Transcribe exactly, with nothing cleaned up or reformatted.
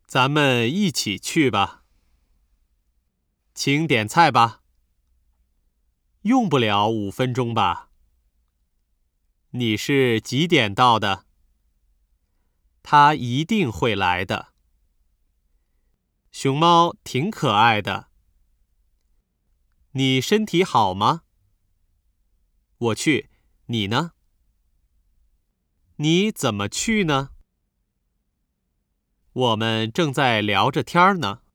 咱们一起去吧。请点菜吧。用不了五分钟吧。你是几点到的？他一定会来的。熊猫挺可爱的。你身体好吗？我去，你呢？你怎么去呢？我们正在聊着天呢。